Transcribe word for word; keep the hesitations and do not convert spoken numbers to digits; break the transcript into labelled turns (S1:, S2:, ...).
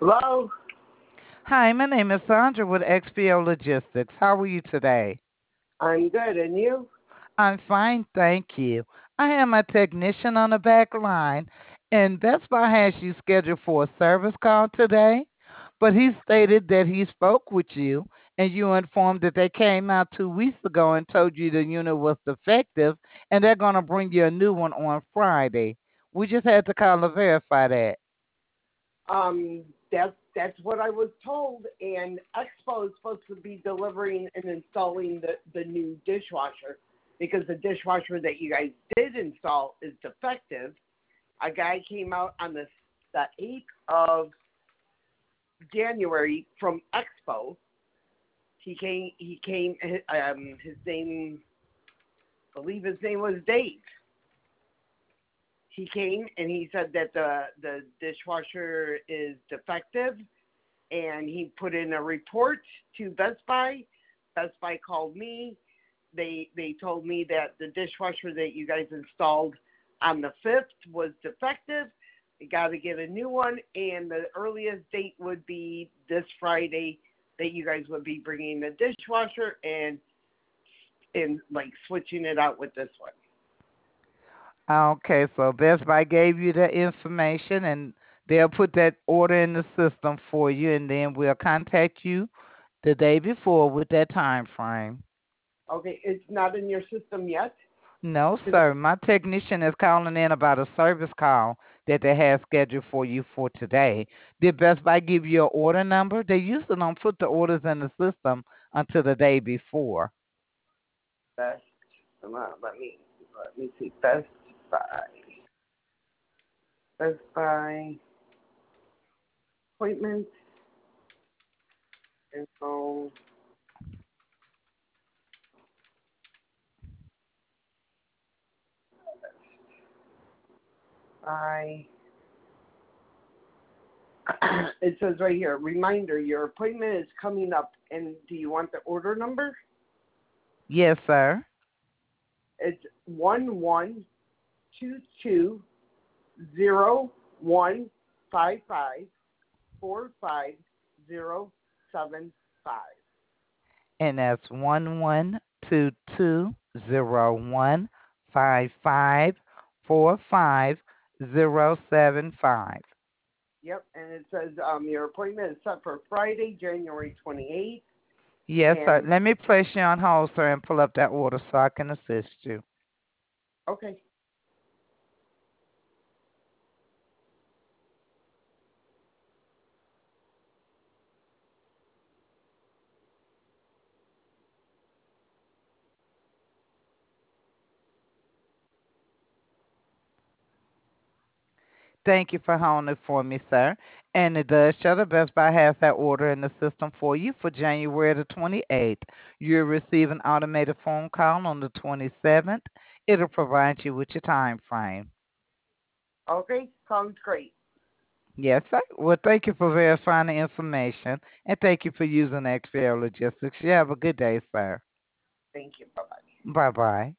S1: Hello.
S2: Hi, my name is Sandra with X P O Logistics. How are you today?
S1: I'm good, and you?
S2: I'm fine, thank you. I have my technician on the back line, and Best Buy has you scheduled for a service call today. But he stated that he spoke with you, and you informed that they came out two weeks ago and told you the unit was defective, and they're going to bring you a new one on Friday. We just had to call to verify that.
S1: Um, that's that's what I was told. And Expo is supposed to be delivering and installing the the new dishwasher because the dishwasher that you guys did install is defective. A guy came out on the the eighth of January from Expo. He came. He came. Um, his name, I believe his name was Dave. He came and he said that the the dishwasher is defective, and he put in a report to Best Buy. Best Buy called me. They they told me that the dishwasher that you guys installed on the fifth was defective. You got to get a new one, and the earliest date would be this Friday that you guys would be bringing the dishwasher and and like switching it out with this one.
S2: Okay, so Best Buy gave you the information and they'll put that order in the system for you and then we'll contact you the day before with that time frame.
S1: Okay, it's not in your system yet.
S2: No,
S1: 'Cause
S2: sir. My technician is calling in about a service call that they have scheduled for you for today. Did Best Buy give you an order number? They usually don't put the orders in the system until the day before.
S1: Best, come on, let me let me see. Best Buy, Best Buy appointments info. Buy. It says right here, reminder: your appointment is coming up, and do you want the order number?
S2: Yes, sir.
S1: It's one one two two zero one five five four five zero seven five.
S2: And that's one one two two zero one five five four five zero seven five.
S1: Yep, and it says um, your appointment is set for Friday, January twenty-eighth.
S2: Yes, sir.
S1: And
S2: Let me place you on hold, sir, and pull up that order so I can assist you.
S1: okay,
S2: Thank you for holding it for me, sir. And it does show the Best Buy has that order in the system for you for January the twenty-eighth. You'll receive an automated phone call on the twenty-seventh. It'll provide you with your time frame.
S1: okay, sounds great.
S2: Yes, sir. Well, thank you for verifying the information, and thank you for using X P L Logistics. You have a good day, sir.
S1: Thank you. Bye bye.
S2: Bye bye.